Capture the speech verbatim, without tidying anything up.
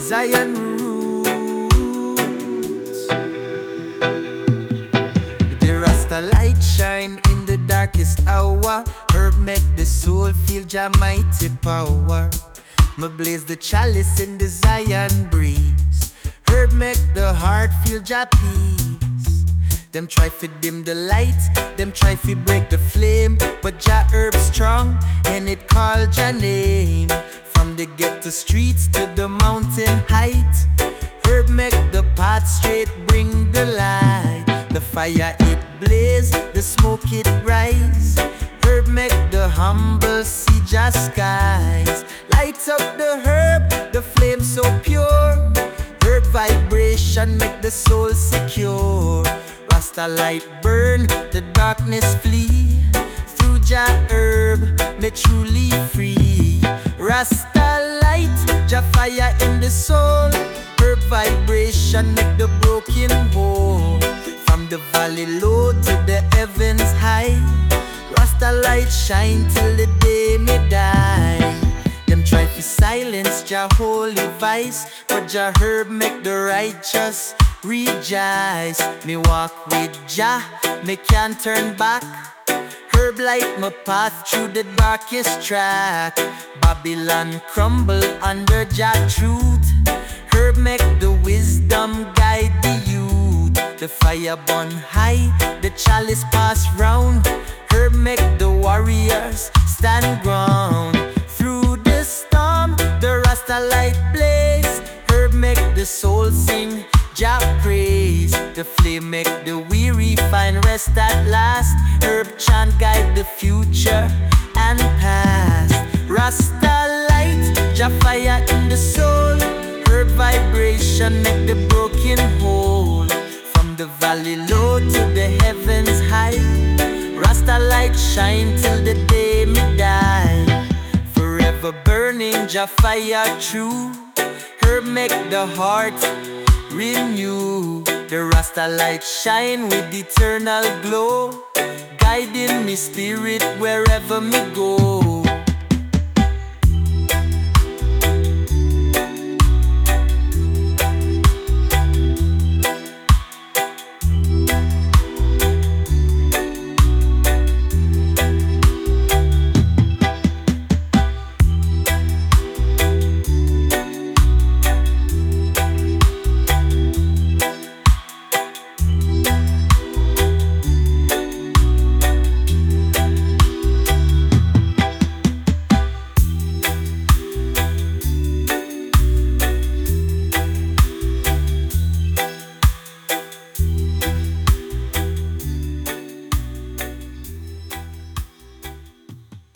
Zion roots. The Rasta light shine in the darkest hour. Herb make the soul feel Jah mighty power. Me blaze the chalice in the Zion breeze. Herb make the heart feel Jah peace. Them try fi dim the light, them try fi break the flame, but Jah herb strong and it call Jah name. From the ghetto streets to the mountain height, herb make the path straight, bring the light. The fire it blaze, the smoke it rise. Herb make the humble see Jah skies. Light up the herb, the flame so pure. Herb vibration make the soul secure. Rasta light burn, the darkness flee. Through Jah herb, me truly free. Rasta light, Jah fire in the soul. Herb vibration make the broken whole. From the valley low to the heavens high, Rasta light shine till the day me die. Them try to silence Jah holy vice, but Jah herb make the righteous rejoice. Me walk with Jah, me can't turn back. Herb light my path through the darkest track. Babylon crumble under Jah truth. Herb make the wisdom guide the youth. The fire burn high, the chalice pass round. Herb make the warriors stand ground. Through the storm, the Rasta light blaze. Herb make the soul sing Jah praise. The flame make the weary find rest at last. Herb chant guide the future and past. Rasta light, Jah fire in the soul. Herb vibration make the broken whole. From the valley low to the heavens high, Rasta light shine till the day me die. Forever burning Jah fire true. Herb make the heart renew. The Rasta light shine with eternal glow, guiding me spirit wherever me go.